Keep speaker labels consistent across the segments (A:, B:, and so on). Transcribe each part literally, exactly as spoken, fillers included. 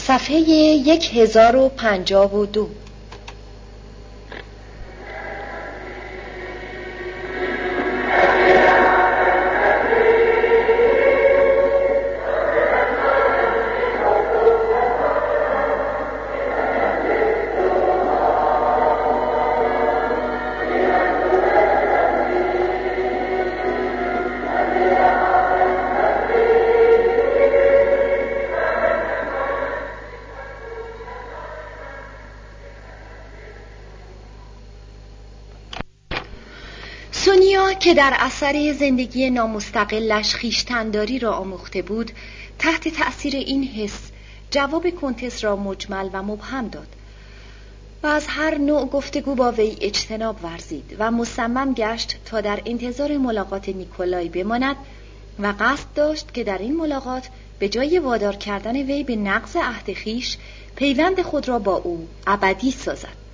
A: صفحه یک هزار و پنجاه و دو. سونیا که در اثر زندگی نامستقلش خویشتن‌داری را آموخته بود، تحت تأثیر این حس جواب کنتس را مجمل و مبهم داد و از هر نوع گفتگو با وی اجتناب ورزید و مصمم گشت تا در انتظار ملاقات نیکولای بماند و قصد داشت که در این ملاقات به جای وادار کردن وی به نقض عهد خویش، پیوند خود را با او ابدی سازد.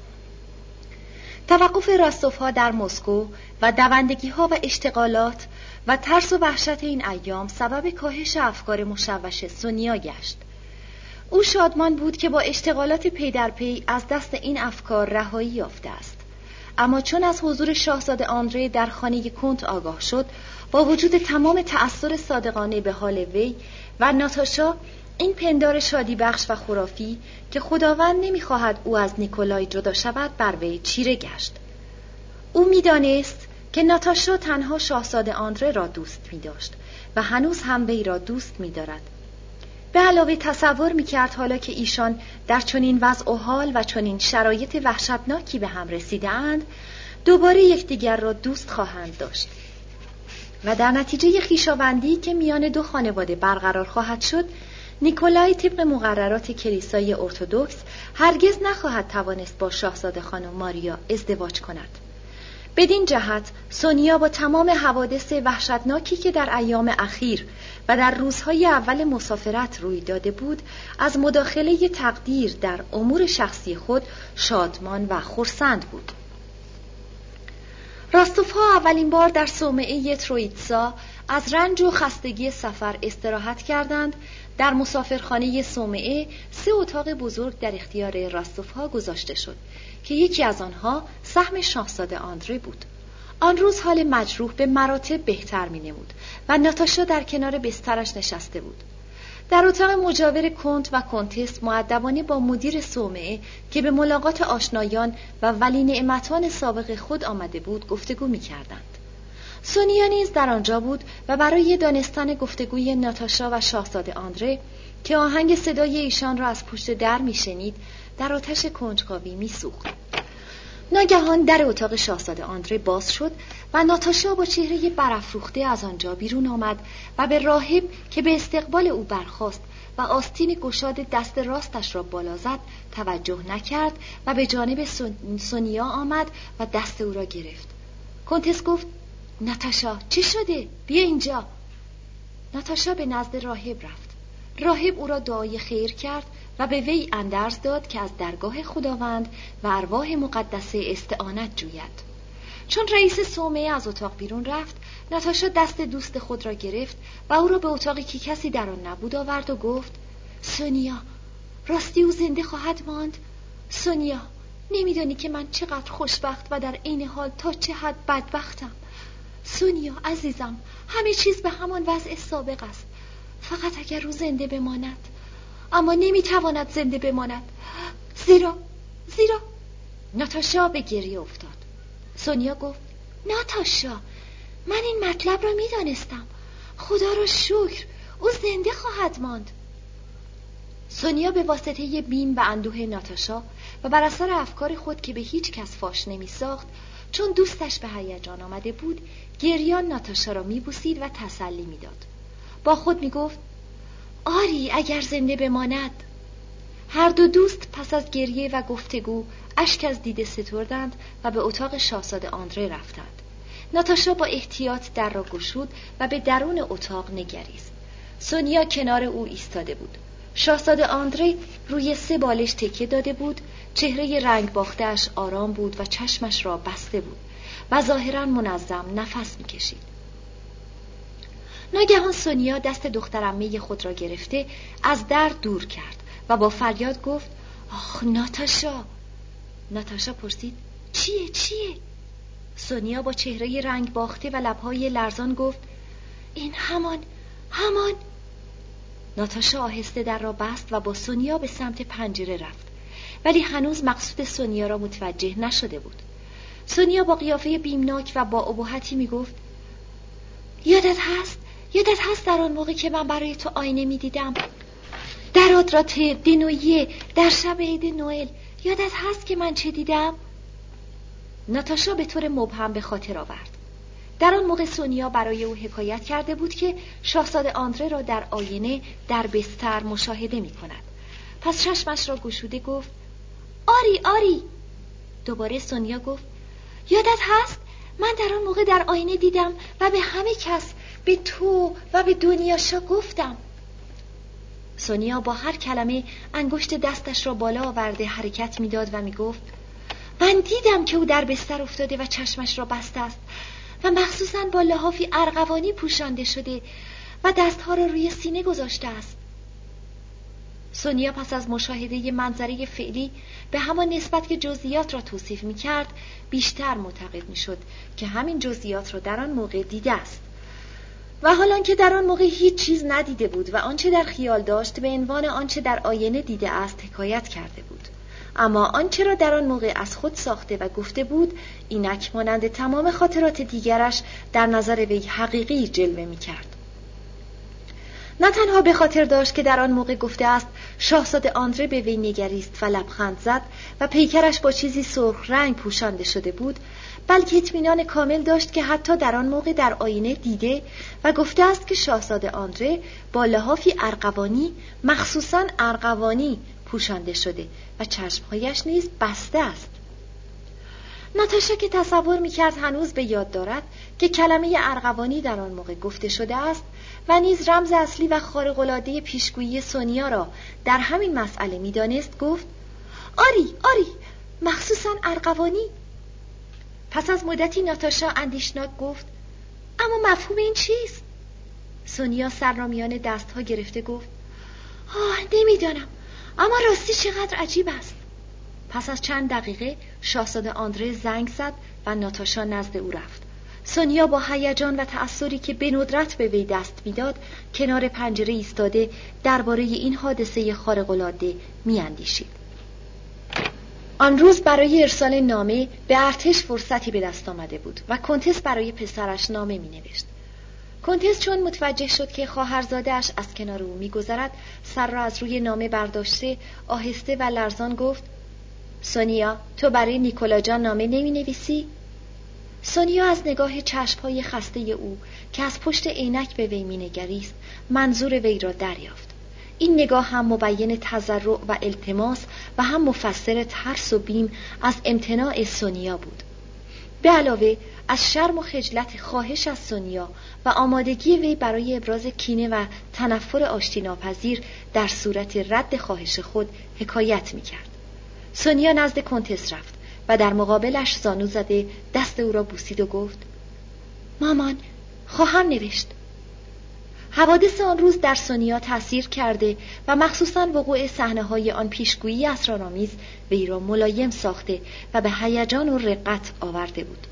A: توقف راستوف‌ها در مسکو و دوندگی‌ها و اشتغالات و ترس و وحشت این ایام سبب کاهش افکار مشوش سونیا گشت. او شادمان بود که با اشتغالات پی در پی از دست این افکار رهایی یافته است. اما چون از حضور شاهزاده آندره در خانه کنت آگاه شد، با وجود تمام تأثیر صادقانه به حال وی و ناتاشا، این پندار شادی بخش و خرافی که خداوند نمی‌خواهد او از نیکولای جدا شود بر وی چیره گشت. او می‌دانست که ناتاشا تنها شاهزاده آندره را دوست می‌داشت و هنوز هم وی را دوست می‌دارد. به علاوه تصور می‌کرد حالا که ایشان در چنین وضع و حال و چنین شرایط وحشتناکی به هم رسیده‌اند، دوباره یکدیگر را دوست خواهند داشت و در نتیجه خویشاوندی که میان دو خانواده برقرار خواهد شد، نیکولای طبق مقررات کلیسای ارتدوکس هرگز نخواهد توانست با شاهزاده خانم ماریا ازدواج کند. بدین جهت سونیا با تمام حوادث وحشتناکی که در ایام اخیر و در روزهای اول مسافرت روی داده بود، از مداخله تقدیر در امور شخصی خود شادمان و خرسند بود. راستوف‌ها اولین بار در صومعه ترویتسا از رنج و خستگی سفر استراحت کردند. در مسافرخانه صومعه سه اتاق بزرگ در اختیار راستوف‌ها گذاشته شد که یکی از آنها سهم شاهزاده آندره بود. آن روز حال مجروح به مراتب بهتر می‌نمود و ناتاشا در کنار بسترش نشسته بود. در اتاق مجاور کنت و کنتس مؤدبانه با مدیر صومعه که به ملاقات آشنایان و ولی نعمتان سابق خود آمده بود گفتگو می‌کردند. سونیا نیز در آنجا بود و برای دانستن گفتگوی ناتاشا و شاهزاده آندره که آهنگ صدای ایشان را از پشت در میشنید، در آتش کنجکاوی میسوخت. ناگهان در اتاق شاهزاده آندره باز شد و ناتاشا با چهره برافروخته از آنجا بیرون آمد و به راهب که به استقبال او برخاست و آستین گشاد دست راستش را بالا زد توجه نکرد و به جانب سونیا آمد و دست او را گرفت. کنتس گفت: ناتاشا چی شده؟ بیا اینجا. ناتاشا به نزد راهب رفت. راهب او را دعای خیر کرد و به وی اندرز داد که از درگاه خداوند و ارواح مقدسه استعانت جوید. چون رئیس صومعه از اتاق بیرون رفت، ناتاشا دست دوست خود را گرفت و او را به اتاقی که کسی در آن نبود آورد و گفت: سونیا، راستی او زنده خواهد ماند؟ سونیا، نمیدانی که من چقدر خوشبخت و در عین حال تا چه حد بدبختم. سونیا عزیزم، همه چیز به همان وضع سابق است، فقط اگر او زنده بماند. اما نمیتواند زنده بماند، زیرا زیرا ناتاشا به گریه افتاد. سونیا گفت: ناتاشا، من این مطلب را میدانستم. خدا را شکر، او زنده خواهد ماند. سونیا به واسطه بیم و اندوه ناتاشا و بر اثر افکار خود که به هیچ کس فاش نمی ساخت، چون دوستش به هیجان آمده بود، گریان ناتاشا را میبوسید و تسلی میداد. با خود میگفت: آری اگر زنده بماند. هر دو دوست پس از گریه و گفتگو اشک از دیده ستردند و به اتاق شاهزاده آندره رفتند. ناتاشا با احتیاط در را گشود و به درون اتاق نگریست. سونیا کنار او ایستاده بود. شاهزاده آندره روی سه بالش تکیه داده بود. چهره رنگ باخته‌اش آرام بود و چشمش را بسته بود و ظاهراً منظم نفس می‌کشید. ناگهان سونیا دست دخترعمه خود را گرفته از در دور کرد و با فریاد گفت آخ ناتاشا. ناتاشا پرسید چیه چیه؟ سونیا با چهره رنگ باخته و لبهای لرزان گفت این همان همان. ناتاشا آهسته در را بست و با سونیا به سمت پنجره رفت، ولی هنوز مقصود سونیا را متوجه نشده بود. سونیا با قیافه بیمناک و با ابهتی می گفت یادت هست؟ یادت هست در آن موقع که من برای تو آینه می دیدم در آدرات دنویه در شب عید نوئل؟ یادت هست که من چه دیدم؟ ناتاشا به طور مبهم به خاطر آورد. در آن موقع سونیا برای او حکایت کرده بود که شاهزاده آندره را در آینه در بستر مشاهده می کند. پس چشمش را گشوده گفت آری آری. دوباره سونیا گفت یادت هست؟ من در آن موقع در آینه دیدم و به همه کس، به تو و به دنیاشا گفتم. سونیا با هر کلمه انگشت دستش را بالا آورده حرکت میداد و میگفت من دیدم که او در بستر افتاده و چشمش را بسته است و مخصوصاً با لحافی ارغوانی پوشانده شده و دستها را روی سینه گذاشته است. سونیا پس از مشاهده منظره فعلی به همان نسبت که جزئیات را توصیف می‌کرد بیشتر معتقد می‌شد که همین جزئیات را در آن موقع دیده است و حالان که در آن موقع هیچ چیز ندیده بود و آنچه در خیال داشت به عنوان آنچه در آینه دیده است حکایت کرده بود، اما آنچه را در آن موقع از خود ساخته و گفته بود اینک مانند تمام خاطرات دیگرش در نظر وی حقیقی جلوه می‌کرد. نه تنها به خاطر داشت که در آن موقع گفته است شاهزاده آندره به وی نگریست و لبخند زد و پیکرش با چیزی سرخ رنگ پوشانده شده بود، بلکه اطمینان کامل داشت که حتی در آن موقع در آینه دیده و گفته است که شاهزاده آندره با لحافی ارغوانی، مخصوصاً ارغوانی پوشانده شده و چشمهایش نیز بسته است. ناتاشا که تصور می‌کرد هنوز به یاد دارد که کلمه ارغوانی در آن موقع گفته شده است و نیز رمز اصلی و خارق‌العاده پیشگویی سونیا را در همین مسئله می‌دانست، گفت آری آری، مخصوصاً ارغوانی. پس از مدتی ناتاشا اندیشناک گفت اما مفهوم این چیست؟ سونیا سر را میان دستها گرفته گفت آه نمیدانم، اما راستی چقدر عجیب است. پس از چند دقیقه شاهزاده آندره زنگ زد و ناتاشا نزد او رفت. سونیا با هیجان و تأثری که به ندرت به وی دست میداد کنار پنجره ایستاده درباره این حادثه خارق‌العاده میاندیشید. آن روز برای ارسال نامه به ارتش فرصتی به دست آمده بود و کنتس برای پسرش نامه مینوشت. کنتس چون متوجه شد که خواهرزاده‌اش از کنار او میگذرد سر را از روی نامه برداشته آهسته و لرزان گفت سونیا، تو برای نیکولا جان نامه نمی نویسی؟ سونیا از نگاه چشم‌های خسته او که از پشت عینک به وی می‌نگریست منظور وی را دریافت. این نگاه هم مبین تضرع و التماس و هم مفسر ترس و بیم از امتناع سونیا بود. به علاوه از شرم و خجلت خواهش از سونیا و آمادگی وی برای ابراز کینه و تنفر آشتی ناپذیر در صورت رد خواهش خود حکایت می‌کرد. سونیا نزد کنتس رفت و در مقابلش زانو زده دست او را بوسید و گفت مامان، خواهم نوشت. حوادث آن روز در سونیا تأثیر کرده و مخصوصاً وقوع صحنه‌های آن پیشگویی اسرارآمیز وی را ملایم ساخته و به هیجان و رقت آورده بود.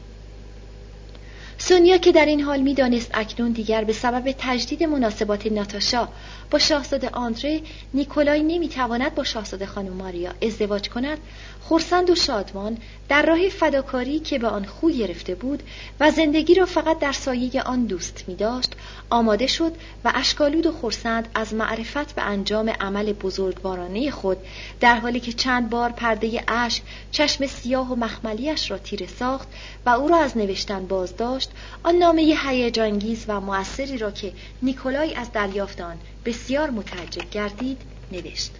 A: سونیا که در این حال می‌دانست اکنون دیگر به سبب تجدید مناسبات ناتاشا با شاهزاده آندره نیکولای نمی‌تواند با شاهزاده خانم ماریا ازدواج کند، خرسند و شادمان در راه فداکاری که به آن خو گرفته بود و زندگی را فقط در سایه آن دوست می‌داشت آماده شد و اشکالود و خرسند از معرفت به انجام عمل بزرگوارانه خود در حالی که چند بار پرده اشک چشم سیاه و مخملیش را تیره ساخت و او را از نوشتن باز داشت، آن نامه هیجان‌انگیز و مؤثری را که نیکولای از دریافت آن بسیار متعجب گردید نوشت.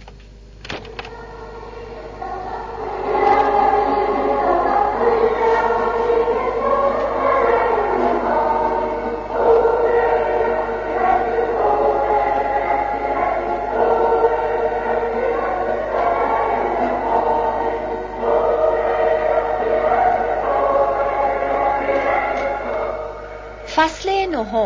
A: فصل نهم.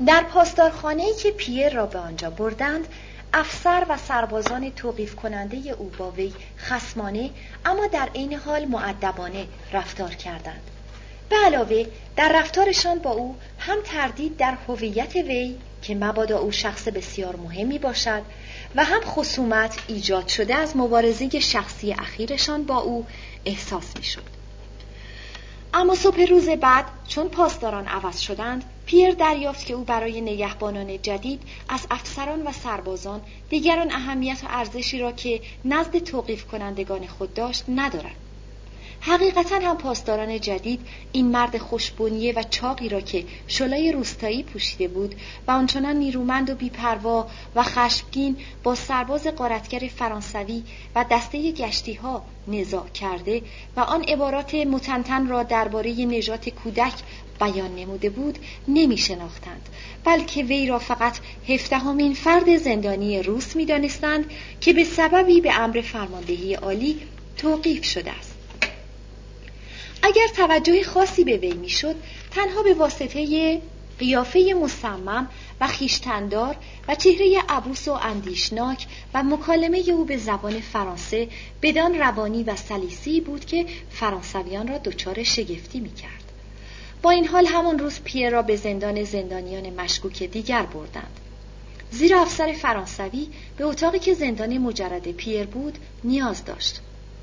A: در پاسدارخانه‌ای که پیر را به آنجا بردند، افسر و سربازان توقیف کننده او با وی خصمانه اما در عین حال مؤدبانه رفتار کردند. به علاوه در رفتارشان با او هم تردید در هویت وی که مبادا او شخص بسیار مهمی باشد و هم خصومت ایجاد شده از مبارزه شخصی اخیرشان با او احساس می‌شد. اما صبح روز بعد چون پاسداران عوض شدند، پیر دریافت که او برای نگهبانان جدید از افسران و سربازان دیگران اهمیت و ارزشی را که نزد توقیف کنندگان خود داشت ندارد. حقیقتا هم پاسداران جدید این مرد خوشبنیه و چاقی را که شلای روستایی پوشیده بود و آنچنان نیرومند و بی‌پروا و خشمگین با سرباز غارتگر فرانسوی و دسته گشتی ها نزاع کرده و آن عبارات متنتن را درباره نژاد کودک بیان نموده بود نمی شناختند، بلکه وی را فقط هفدهمین فرد زندانی روس می دانستند که به سببی به امر فرماندهی عالی توقیف شده است. اگر توجه خاصی به وی میشد، تنها به واسطه قیافه مصمم و خویشتن‌دار و چهره عبوس و اندیشناک و مکالمه او به زبان فرانسه بدان روانی و سلیسی بود که فرانسویان را دچار شگفتی می‌کرد. با این حال همان روز پیر را به زندان زندانیان مشکوک دیگر بردند، زیرا افسر فرانسوی به اتاقی که زندان مجرد پیر بود نیاز داشت.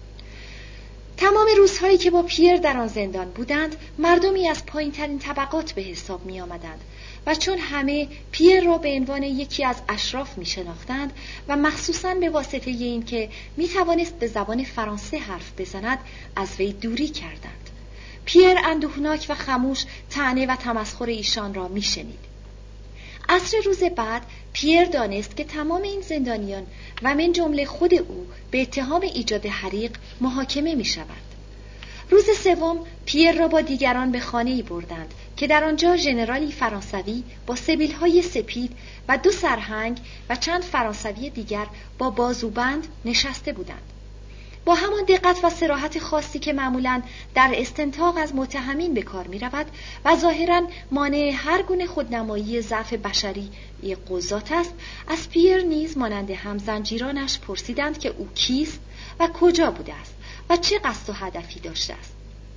A: تمام روزهایی که با پیر در آن زندان بودند، مردمی از پایین ترین طبقات به حساب می آمدند و چون همه پیر را به عنوان یکی از اشراف می شناختند و مخصوصاً به واسطه این که می توانست به زبان فرانسه حرف بزند از وی دوری کردند. پیر اندوهناک و خموش طعنه و تمسخر ایشان را می شنید. عصر روز بعد پیر دانست که تمام این زندانیان و من جمله خود او به اتهام ایجاد حریق محاکمه می شوند. روز سوم پیر را با دیگران به خانه‌ای بردند که در آنجا ژنرالی فرانسوی با سبیل‌های سپید و دو سرهنگ و چند فرانسوی دیگر با بازوبند نشسته بودند. با همان دقت و صراحت خاصی که معمولاً در استنتاق از متهمین به کار می رود و ظاهراً مانع هر گونه خودنمایی ضعف بشری قضات است، از پیر نیز مانند هم زنجیرانش پرسیدند که او کیست و کجا بوده است و چه قصد و هدفی داشته است.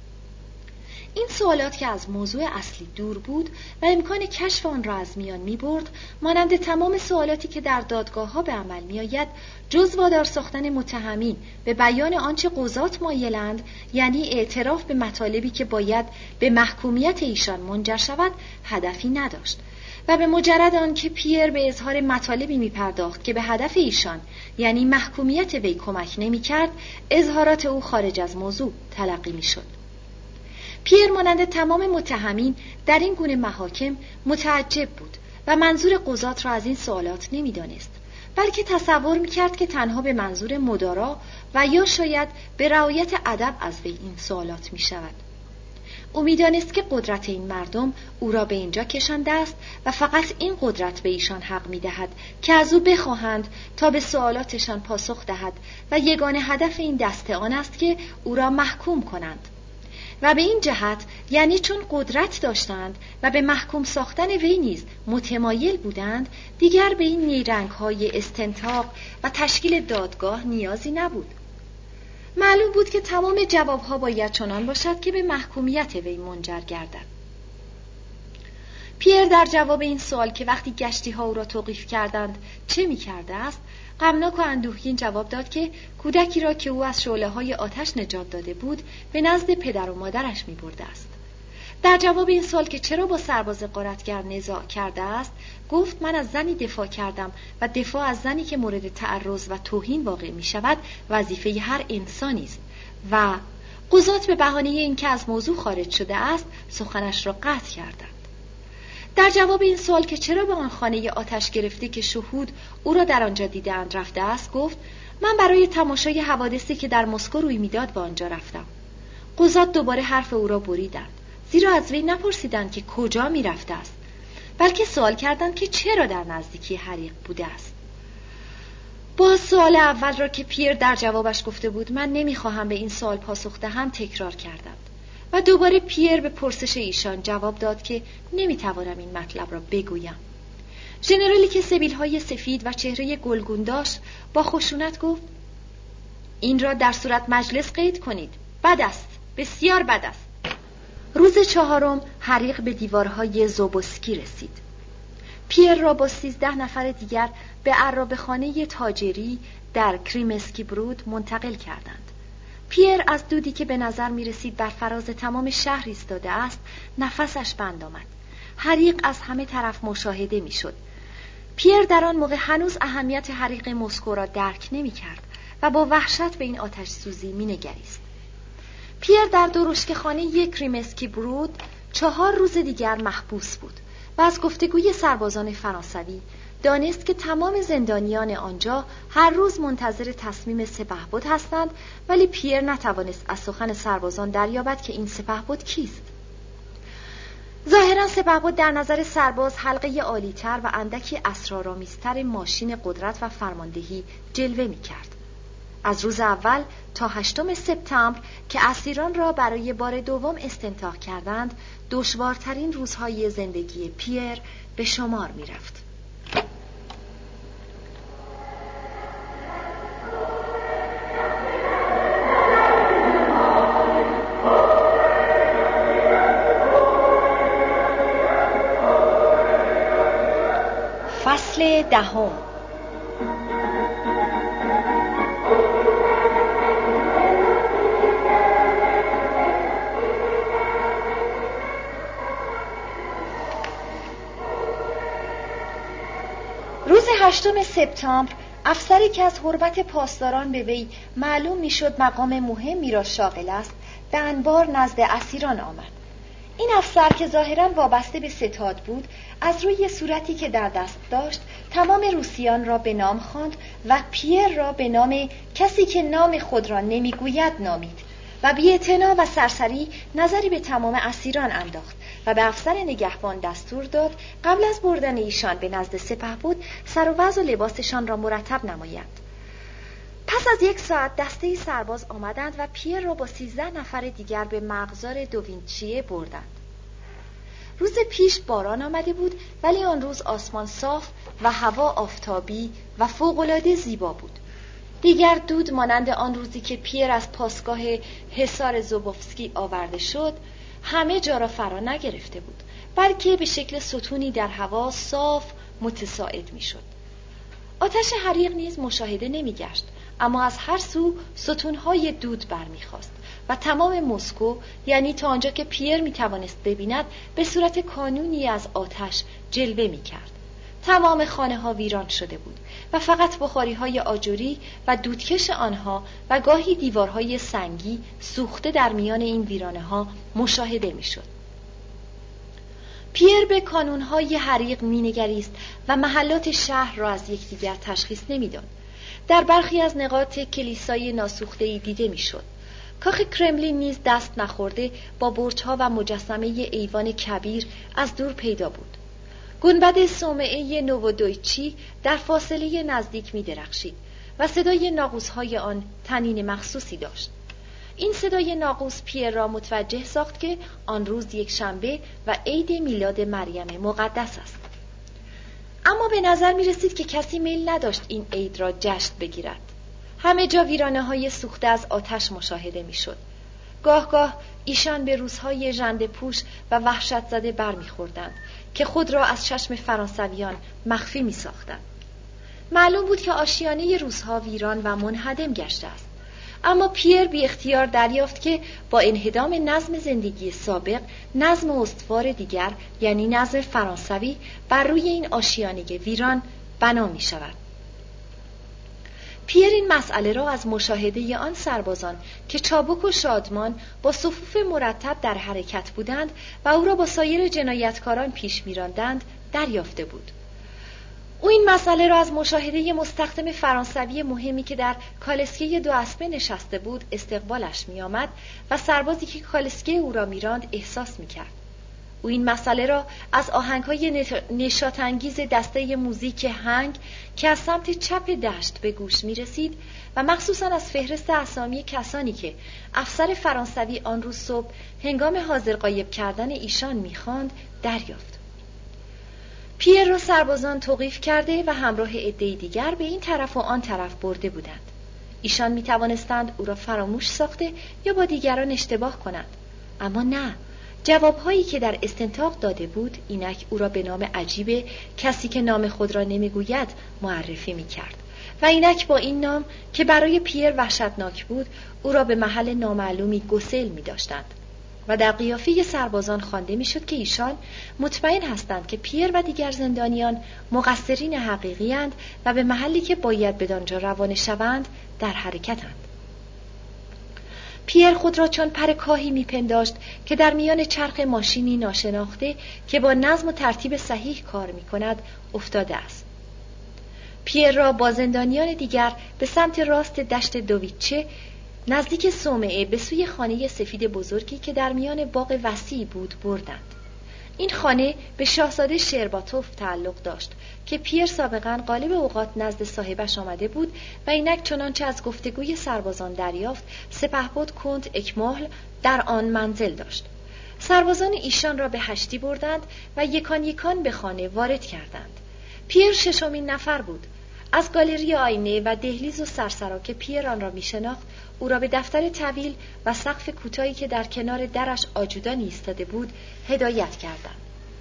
A: این سوالات که از موضوع اصلی دور بود و امکان کشف آن را از میان می برد، مانند تمام سوالاتی که در دادگاه ها به عمل می آید، جز وادار ساختن متهمین به بیان آنچه قضات مایلند، یعنی اعتراف به مطالبی که باید به محکومیت ایشان منجر شود، هدفی نداشت و به مجرد آن که پیر به اظهار مطالبی می پرداخت که به هدف ایشان یعنی محکومیت وی کمک نمی کرد، اظهارات او خارج از موضوع تلقی می شد. پیر مانند تمام متهمین در این گونه محاکم متعجب بود و منظور قضات را از این سوالات نمی دانست، بلکه تصور می کرد که تنها به منظور مدارا و یا شاید به رعایت ادب از وی این سوالات می شود. او می دانست که قدرت این مردم او را به اینجا کشانده است و فقط این قدرت به ایشان حق می دهد که از او بخواهند تا به سوالاتشان پاسخ دهد و یگانه هدف این دسته آن است که او را محکوم کنند. و به این جهت، یعنی چون قدرت داشتند و به محکوم ساختن وی نیز متمایل بودند، دیگر به این نیرنگ‌های استنتاق و تشکیل دادگاه نیازی نبود. معلوم بود که تمام جوابها باید چنان باشد که به محکومیت وی منجر گردد. پیر در جواب این سوال که وقتی گشتی ها او را توقیف کردند چه می کرده است، غمناک و اندوهگین جواب داد که کودکی را که او از شعله‌های آتش نجات داده بود به نزد پدر و مادرش می برده است. در جواب این سوال که چرا با سرباز غارتگر نزاع کرده است، گفت من از زنی دفاع کردم و دفاع از زنی که مورد تعرض و توهین واقع می شود وظیفه هر انسانی است و قضات به بهانه اینکه از موضوع خارج شده است سخنش را قطع کردند. در جواب این سوال که چرا به آن خانه آتش گرفته که شهود او را در آنجا دیدند رفته است، گفت من برای تماشای حوادثی که در مسکو روی میداد به آنجا رفتم. قضات دوباره حرف او را بریدند، زیرا از وی نپرسیدند که کجا می رفته است، بلکه سوال کردند که چرا در نزدیکی حریق بوده است. با سوال اول را که پیر در جوابش گفته بود من نمیخواهم به این سوال پاسخ دهم تکرار کردند و دوباره پیر به پرسش ایشان جواب داد که نمیتوانم این مطلب را بگویم. ژنرالی که سبیل‌های سفید و چهره گلگون داشت با خشونت گفت: این را در صورت مجلس قید کنید. بد است، بسیار بد است. روز چهارم حریق به دیوارهای زوبوسکی رسید. پیر را با سیزده نفر دیگر به عرابه‌خانه تاجری در کریمسکی برود منتقل کردند. پیر از دودی که به نظر می رسید بر فراز تمام شهر ایستاده است نفسش بند آمد. حریق از همه طرف مشاهده می شد. پیر در آن موقع هنوز اهمیت حریق مسکو را درک نمی کرد و با وحشت به این آتش سوزی می نگریست. پیر در درشکه‌خانه یک کریمسکی برود چهار روز دیگر محبوس بود و از گفتگوی سربازان فرانسوی دانست که تمام زندانیان آنجا هر روز منتظر تصمیم سپهبد هستند، ولی پیر نتوانست از سخن سربازان دریابد که این سپهبد کیست. ظاهراً سپهبد در نظر سرباز حلقه عالی‌تر و اندکی اسرارآمیزتر ماشین قدرت و فرماندهی جلوه می‌کرد. از روز اول تا هشتم سپتامبر که اسیران را برای بار دوم استنطاق کردند، دشوارترین روزهای زندگی پیر به شمار می‌رفت. فصل دهم. روز هشتم سپتامبر افسری که از حرمت پاسداران به وی معلوم میشد مقام مهمی را شاغل است به انبار نزد اسیران آمد. این افسر که ظاهراً وابسته به ستاد بود از روی صورتی که در دست داشت تمام روسیان را به نام خواند و پیر را به نام کسی که نام خود را نمیگوید نامید و بی‌اعتنا و سرسری نظری به تمام اسیران انداخت و به افسر نگهبان دستور داد قبل از بردن ایشان به نزد سپهبد سر و وضع و لباسشان را مرتب نمایند. پس از یک ساعت دسته سرباز آمدند و پیر را با سیزده نفر دیگر به مغزار دووینچیه بردند. روز پیش باران آمده بود، ولی آن روز آسمان صاف و هوا آفتابی و فوق‌العاده زیبا بود. دیگر دود مانند آن روزی که پیر از پاسگاه حصار زوبوفسکی آورده شد همه جا را فرا نگرفته بود، بلکه به شکل ستونی در هوا صاف متصاعد می شد. آتش حریق نیز مشاهده نمی گشت، اما از هر سو ستونهای دود برمیخاست و تمام مسکو، یعنی تا آنجا که پیر می توانست ببیند، به صورت کانونی از آتش جلوه می کرد. تمام خانه ها ویران شده بود و فقط بخاری های آجوری و دودکش آنها و گاهی دیوارهای سنگی سوخته در میان این ویرانه ها مشاهده می شد. پیر به کانونهای حریق می نگریست و محلات شهر را از یکدیگر تشخیص نمی داد. در برخی از نقاط کلیسای ناسوخته‌ای دیده می شد. کاخ کرملین نیز دست نخورده با برج‌ها و مجسمه ایوان کبیر از دور پیدا بود. گنبد صومعه نوودویچی در فاصله نزدیک می درخشید و صدای ناقوس‌های آن طنین مخصوصی داشت. این صدای ناقوس پیر را متوجه ساخت که آن روز یک شنبه و عید میلاد مریم مقدس است. اما به نظر می رسید که کسی میل نداشت این عید را جشن بگیرد. همه جا ویرانه های سوخته از آتش مشاهده می شد. گاه گاه ایشان به روزهای ژنده پوش و وحشت زده بر می خوردند که خود را از چشم فرانسویان مخفی می ساختند. معلوم بود که آشیانه روزها ویران و منهدم گشته است. اما پیر بی اختیار دریافت که با انهدام نظم زندگی سابق، نظم استوار دیگر یعنی نظم فرانسوی بر روی این آشیانه ویران بنا می شود. پیر این مسئله را از مشاهده آن سربازان که چابک و شادمان با صفوف مرتب در حرکت بودند و او را با سایر جنایتکاران پیش می‌راندند دریافته بود. او این مسئله را از مشاهده مستخدم فرانسوی مهمی که در کالسکه دو اسبه نشسته بود استقبالش می آمد و سربازی که کالسکه او را می راند احساس می کرد. او این مسئله را از آهنگ‌های نشاط‌انگیز دسته موزیک هنگ که از سمت چپ دشت به گوش می‌رسید و مخصوصاً از فهرست اسامی کسانی که افسر فرانسوی آن روز صبح هنگام حاضر غایب کردن ایشان می‌خواند دریافت. پیر را سربازان توقیف کرده و همراه عده‌ای دیگر به این طرف و آن طرف برده بودند. ایشان می‌توانستند او را فراموش ساخته یا با دیگران اشتباه کنند، اما نه، جوابهایی که در استنطاق داده بود اینک او را به نام عجیب کسی که نام خود را نمیگوید معرفی می‌کرد و اینک با این نام که برای پیر وحشتناک بود او را به محل نامعلومی گسیل می‌داشتند و در قیافه سربازان خوانده می‌شد که ایشان مطمئن هستند که پیر و دیگر زندانیان مقصرین حقیقی اند و به محلی که باید بدانجا روانه شوند در حرکتند. پیر خود را چون پر کاهی میپنداشت که در میان چرخ ماشینی ناشناخته که با نظم و ترتیب صحیح کار میکند افتاده است. پیر را با زندانیان دیگر به سمت راست دشت دویچه نزدیک صومعه به سوی خانه سفید بزرگی که در میان باغ وسیع بود بردند. این خانه به شاهزاده شرباتوف تعلق داشت که پیر سابقاً غالب اوقات نزد صاحبش آمده بود و اینک چنانچه از گفتگوی سربازان دریافت سپهبد کنت اکمال در آن منزل داشت. سربازان ایشان را به هشتی بردند و یکان یکان به خانه وارد کردند. پیر ششمین نفر بود. از گالری آینه و دهلیز و سرسرا که پیر آن را می شناخت او را به دفتر طویل و سقف کوتاهی که در کنار درش آجودان ایستاده بود هدایت کردند.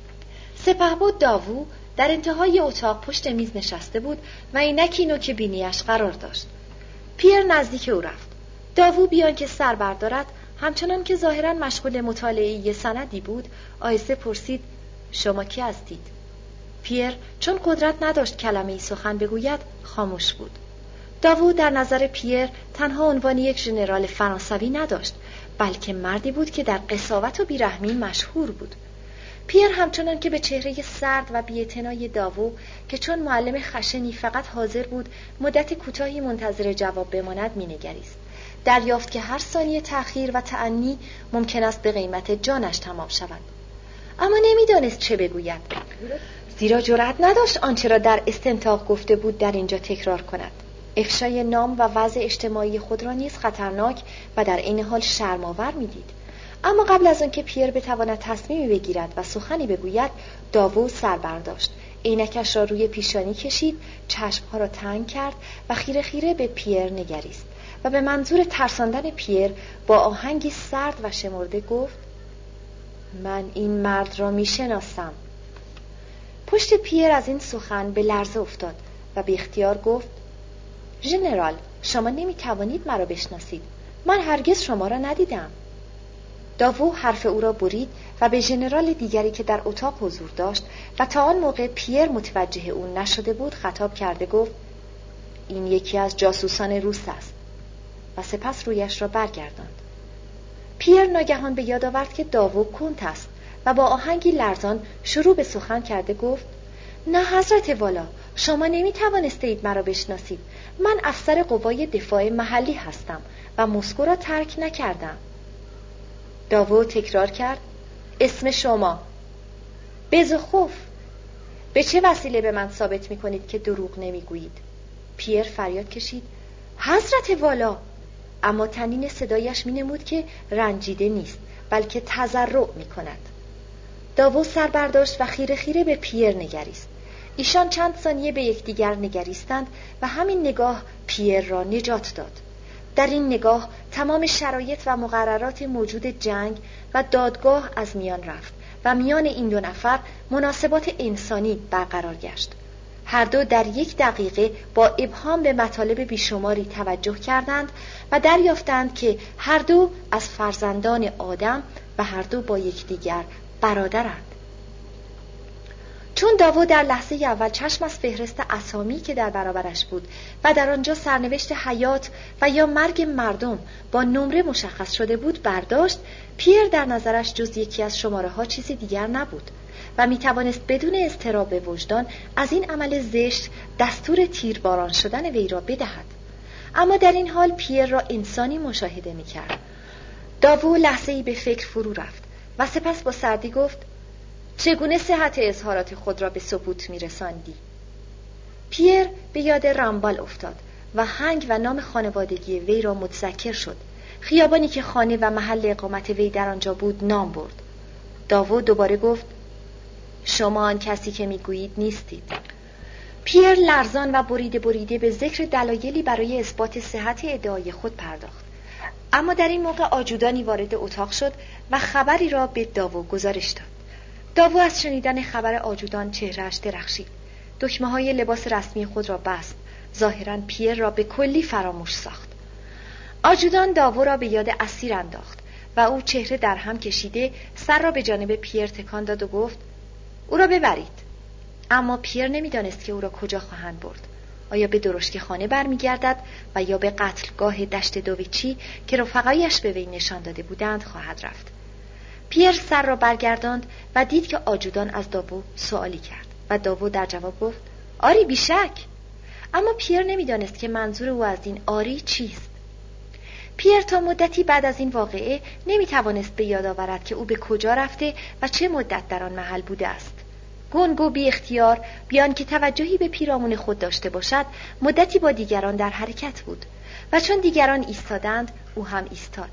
A: سپهبد داوو در انتهای اتاق پشت میز نشسته بود و اینکی نوک بینیش قرار داشت. پیر نزدیک او رفت. داوو بیان که سر بردارد همچنان که ظاهراً مشغول مطالعه یه سندی بود آهسته پرسید شما کی هستید؟ پیر چون قدرت نداشت کلمه‌ای سخن بگوید خاموش بود. داوو در نظر پیر تنها عنوان یک ژنرال فرانسوی نداشت بلکه مردی بود که در قساوت و بیرحمی مشهور بود. پیر همچنان که به چهره سرد و بی‌اعتنای داوو که چون معلم خشنی فقط حاضر بود مدت کوتاهی منتظر جواب بماند مینگریست. دریافت که هر ثانیه تأخیر و تأنی ممکن است به قیمت جانش تمام شود. اما نمیدانست چه بگوید، زیرا جرأت نداشت آنچه را در استنطاق گفته بود در اینجا تکرار کند. افشای نام و وضع اجتماعی خود را نیز خطرناک و در این حال شرم‌آور می‌دید. اما قبل از آنکه پیر بتواند تصمیمی بگیرد و سخنی بگوید داوو سر برداشت، عینکش را روی پیشانی کشید، چشمها را تنگ کرد و خیره خیره به پیر نگریست و به منظور ترساندن پیر با آهنگی سرد و شمرده گفت من این مرد را میشناسم. پشت پیر از این سخن به لرزه افتاد و به اختیار گفت ژنرال شما نمیتوانید مرا بشناسید، من هرگز شما را ندیدم. داوو حرف او را برید و به ژنرال دیگری که در اتاق حضور داشت و تا آن موقع پیر متوجه او نشده بود خطاب کرده گفت این یکی از جاسوسان روس است و سپس رویش را برگرداند. پیر ناگهان به یاد آورد که داوو کنت است و با آهنگی لرزان شروع به سخن کرده گفت نه حضرت والا، شما نمی توانستید مرا بشناسید. من افسر قوای دفاع محلی هستم و مسکو را ترک نکردم. داوو تکرار کرد اسم شما بزخوف. به چه وسیله به من ثابت می کنید که دروغ نمی گویید؟ پیر فریاد کشید حضرت والا، اما تنین صدایش می نمود که رنجیده نیست بلکه تضرع می کند. داوو سر برداشت و خیره خیره به پیر نگریست. ایشان چند ثانیه به یکدیگر نگریستند و همین نگاه پیر را نجات داد. در این نگاه تمام شرایط و مقررات موجود جنگ و دادگاه از میان رفت و میان این دو نفر مناسبات انسانی برقرار گشت. هر دو در یک دقیقه با ابهام به مطالب بیشماری توجه کردند و دریافتند که هر دو از فرزندان آدم و هر دو با یکدیگر برادرند. چون داوود در لحظه اول چشم از فهرست اسامی که در برابرش بود و در آنجا سرنوشت حیات و یا مرگ مردم با نمره مشخص شده بود برداشت، پیر در نظرش جز یکی از شماره ها چیزی دیگر نبود و می توانست بدون اضطراب وجدان از این عمل زشت دستور تیرباران شدن وی را بدهد. اما در این حال پیر را انسانی مشاهده می کرد. داوود لحظه‌ای به فکر فرو رفت و سپس با سردی گفت چگونه صحت اظهارات خود را به ثبوت می‌رساندی؟ پیر به یاد رامبال افتاد و هنگ و نام خانوادگی وی را متذکر شد. خیابانی که خانه و محل اقامت وی در آنجا بود نام برد. داوو دوباره گفت: شما آن کسی که میگویید نیستید. پیر لرزان و بریده بریده به ذکر دلایلی برای اثبات صحت ادعای خود پرداخت. اما در این موقع آجودانی وارد اتاق شد و خبری را به داوو گزارش داد. داوو از شنیدن خبر آجودان چهره‌اش درخشید. دکمه‌های لباس رسمی خود را بست. ظاهراً پیر را به کلی فراموش ساخت. آجودان داوو را به یاد اسیر انداخت و او چهره در هم کشیده سر را به جانب پیر تکان داد و گفت: او را ببرید. اما پیر نمی‌دانست که او را کجا خواهند برد. آیا به درشک خانه برمیگردد و یا به قتلگاه دشت دویچی که رفقایش به وی نشان داده بودند خواهد رفت؟ پیر سر را برگرداند و دید که آجودان از داوو سوالی کرد و داوو در جواب گفت: آری بیشک. اما پیر نمی‌دانست که منظور او از این آری چیست. پیر تا مدتی بعد از این واقعه نمی‌توانست به یاد آورد که او به کجا رفته و چه مدت در آن محل بوده است. گنگ و بی اختیار بیان که توجهی به پیرامون خود داشته باشد مدتی با دیگران در حرکت بود و چون دیگران ایستادند او هم ایستاد.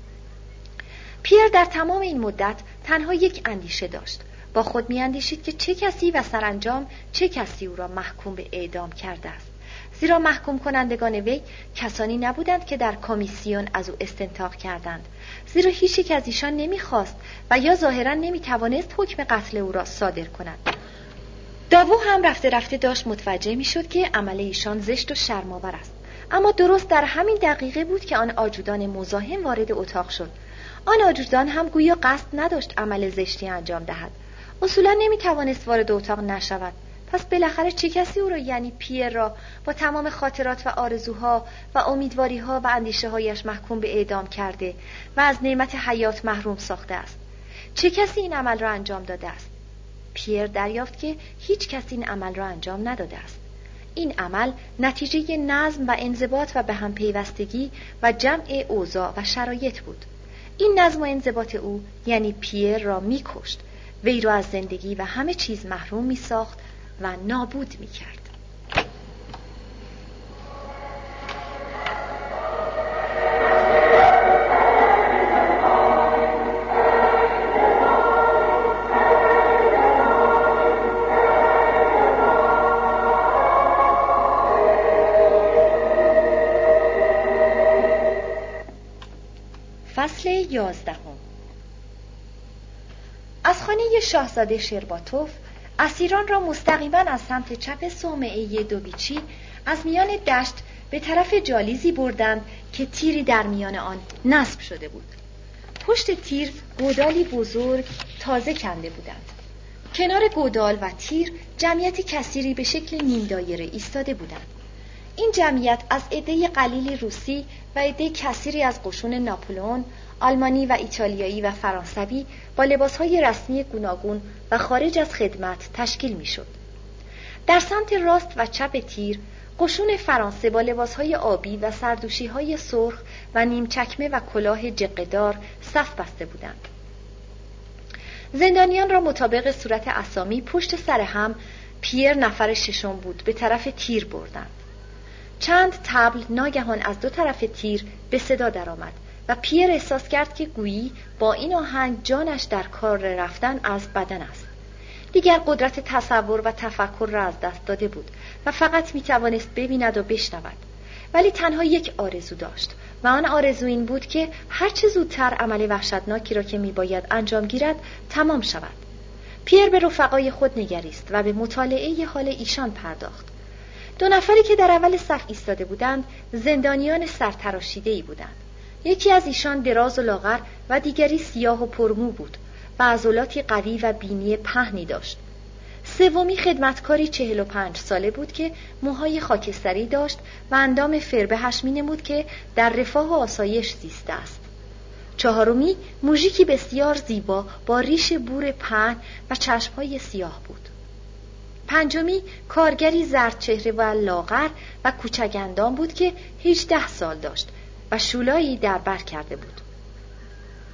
A: پیر در تمام این مدت تنها یک اندیشه داشت. با خود می اندیشید که چه کسی و سرانجام چه کسی او را محکوم به اعدام کرده است، زیرا محکوم کنندگان وی کسانی نبودند که در کمیسیون از او استنتاق کردند، زیرا هیچ یک از ایشان نمیخواست و یا ظاهرا نمیتوانست حکم قتل او را صادر کند. داوو هم رفته رفته داشت متوجه میشد که عمل ایشان زشت و شرم‌آور است. اما درست در همین دقیقه بود که آن آجودان مزاحم وارد اتاق شد. آن آجودان هم گویا قصد نداشت عمل زشتی انجام دهد. اصولا نمیتوانست وارد اتاق نشود. پس بالاخره چه کسی او را، یعنی پیر را، با تمام خاطرات و آرزوها و امیدواریها و اندیشه‌هایش محکوم به اعدام کرده و از نعمت حیات محروم ساخته است؟ چه کسی این عمل را انجام داده است؟ پیر دریافت که هیچ کسی این عمل را انجام نداده است. این عمل نتیجه نظم و انضباط و به هم پیوستگی و جمع اوضاع و شرایط بود. این نظم و انضباط او یعنی پیر را می‌کشت، وی را از زندگی و همه چیز محروم می‌ساخت و نابود می‌کرد. فصل یازدهم. از خانه شاهزاده شرباتوف اسیران را مستقیما از سمت چپ صومعه دوبیچی از میان دشت به طرف جالیزی بردند که تیری در میان آن نصب شده بود. پشت تیر گودالی بزرگ تازه کنده بودند. کنار گودال و تیر جمعیت کثیری به شکل نیم دایره ایستاده بودند. این جمعیت از عده قلیلی روسی و عده کثیری از قشون ناپلئون، آلمانی و ایتالیایی و فرانسوی با لباسهای رسمی گوناگون و خارج از خدمت تشکیل می‌شد. در سمت راست و چپ تیر قشون فرانسه با لباسهای آبی و سردوشی‌های سرخ و نیم چکمه و کلاه جقه‌دار صف بسته بودند. زندانیان را مطابق صورت اسامی پشت سر هم، پیر نفر ششم بود، به طرف تیر بردند. چند طبل ناگهان از دو طرف تیر به صدا درآمد و پیر احساس کرد که گویی با این آهنگ جانش در کار رفتن از بدن است. دیگر قدرت تصور و تفکر را از دست داده بود و فقط می توانست ببیند و بشنود. ولی تنها یک آرزو داشت و آن آرزو این بود که هرچه زودتر عمل وحشتناکی را که می باید انجام گیرد تمام شود. پیر به رفقای خود نگریست و به مطالعه حال ایشان پرداخت. دو نفری که در اول صف ایستاده بودند زندانیان سرتراشیده‌ای بودند. یکی از ایشان دراز و لاغر و دیگری سیاه و پرمو بود و عضلاتی قوی و بینی پهنی داشت. سومی خدمتکاری چهل و پنج ساله بود که موهای خاکستری داشت و اندام فربه‌اش می‌نمود که در رفاه و آسایش زیسته است. چهارمی موژیکی بسیار زیبا با ریش بور پهن و چشم‌های سیاه بود. پنجمی کارگری زرد چهره و لاغر و کوچک اندام بود که هجده سال داشت و شولایی در بر کرده بود.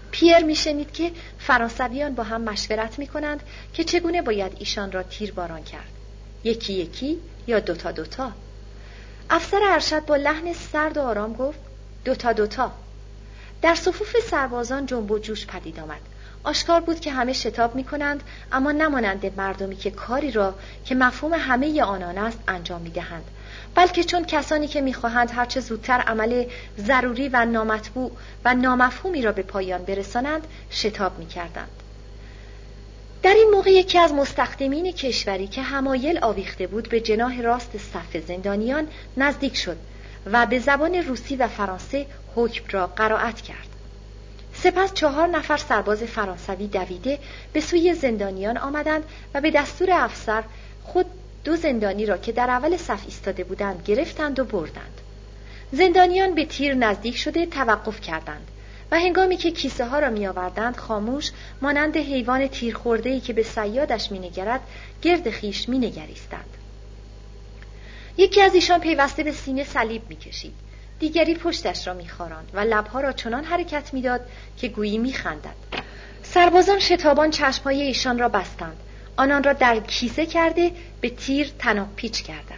A: پیر میشنید که فرانسویان با هم مشورت میکنند که چگونه باید ایشان را تیرباران کرد، یکی یکی یا دوتا دوتا. افسر ارشد با لحن سرد و آرام گفت دوتا دوتا. در صفوف سربازان جنب و جوش پدید آمد. آشکار بود که همه شتاب میکنند، اما نمانند مردمی که کاری را که مفهوم همه آنان است انجام میدهند، بلکه چون کسانی که میخواهند هرچه زودتر عمل ضروری و نامطبوع و نامفهومی را به پایان برسانند شتاب میکردند. در این موقع یکی از مستخدمین کشوری که حمایل آویخته بود به جناح راست صف زندانیان نزدیک شد و به زبان روسی و فرانسه حکم را قرائت کرد. سپس چهار نفر سرباز فرانسوی دویده به سوی زندانیان آمدند و به دستور افسر خود دو زندانی را که در اول صف ایستاده بودند گرفتند و بردند. زندانیان به تیر نزدیک شده توقف کردند و هنگامی که کیسه ها را می آوردند خاموش مانند حیوان تیر خورده‌ای که به صیادش می نگرد گرد خیش می نگریستند. یکی از ایشان پیوسته به سینه صلیب می کشید، دیگری پشتش را می خاراند و لبها را چنان حرکت می داد که گویی می خندد. سربازان شتابان چشمهای ایشان را بستند، آنان را در کیسه کرده به تیر تناب پیچ کردند.